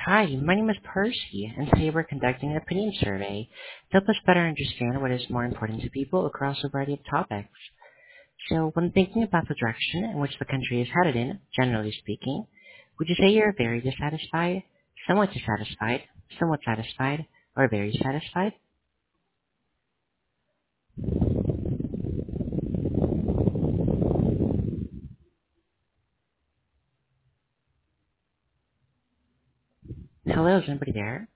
Hi, my name is Percy, and today we're conducting an opinion survey to help us better understand what is more important to people across a variety of topics. So, when thinking about the direction in which the country is headed in, generally speaking, would you say you're very dissatisfied, somewhat satisfied, or very satisfied? Hello, is anybody there?